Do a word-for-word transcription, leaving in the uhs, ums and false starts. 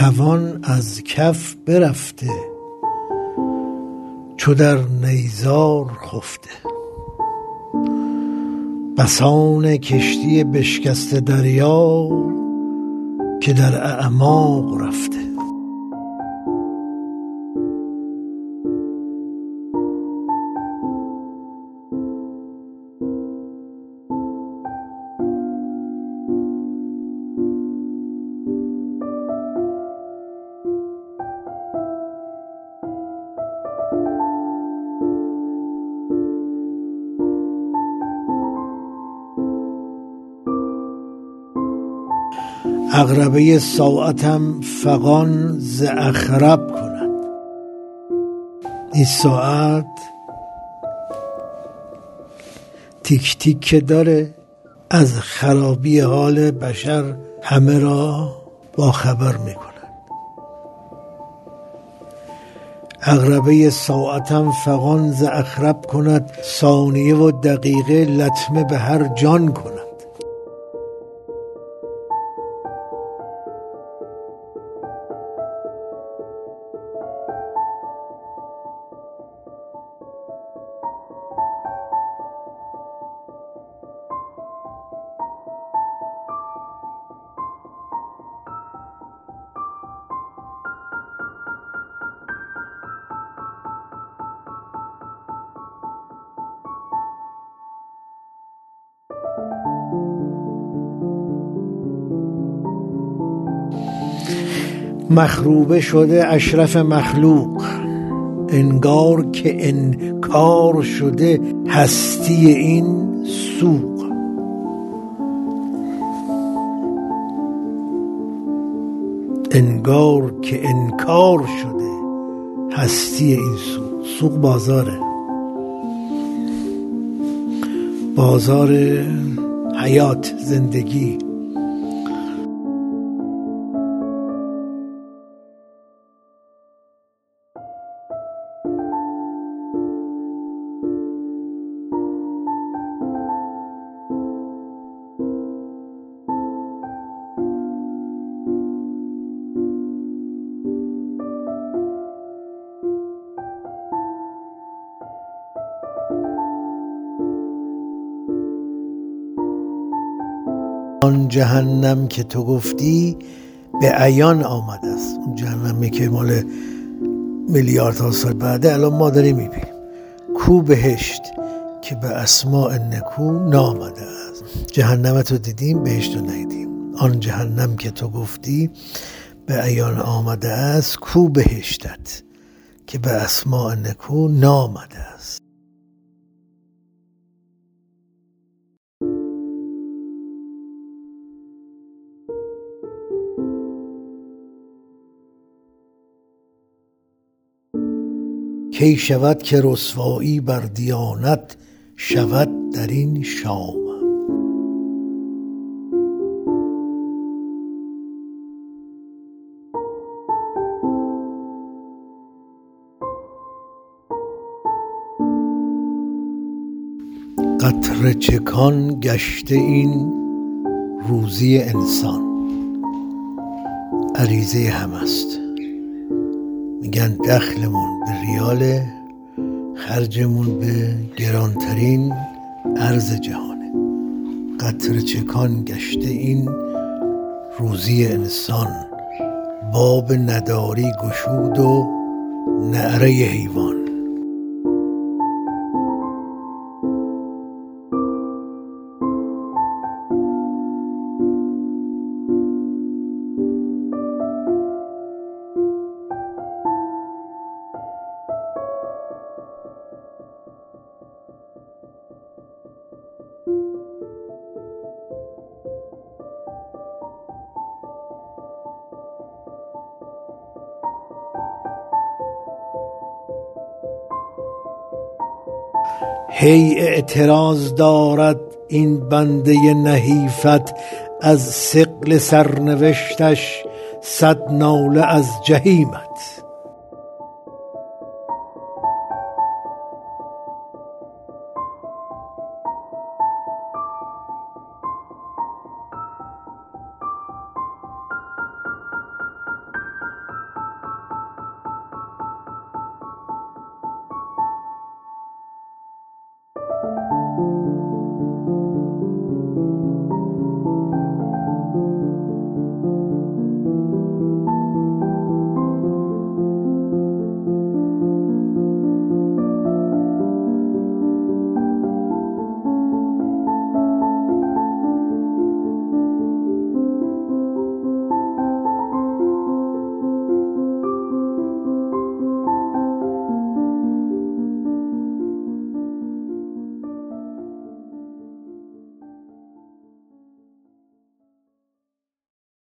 توان از کف برفته، چو در نیزار خفته. بسان کشتی بشکسته دریا، که در اعماق رفته. عقربه ساعتم فغان ز اخرب کند. این ساعت تیک تیک که داره از خرابی حال بشر همه را با خبر می کند. عقربه ساعتم فغان ز اخرب کند، ثانیه و دقیقه لطمه به هر جان کند. مخروبه شده اشرف مخلوق، انگار که انکار شده هستی این سوق. انگار که انکار شده هستی این سوق. سوق بازاره، بازار حیات، زندگی. آن جهنم که تو گفتی به عیان آمده است. اون جهنمی که مال میلیاردها سال بعده الان ما داریم میبینیم. کو بهشت که به اسماء نکو نامده است. جهنمت رو دیدیم، بهشت رو ندیدیم. آن جهنم که تو گفتی به عیان آمده است، کو بهشتت که به اسماء نکو نامده است. کی شود که رسوایی بر دیانت شود در این شام. قطره چکان گشته این روزی انسان. عریضه هم است. میگن دخلمون به ریاله، خرجمون به گرانترین ارز جهانه. قطره چکان گشته این روزی انسان، باب نداری گشود و نعره حیوان. هی اعتراض دارد این بنده نحیفت، از ثقل سرنوشتش صد ناله از جحیمت.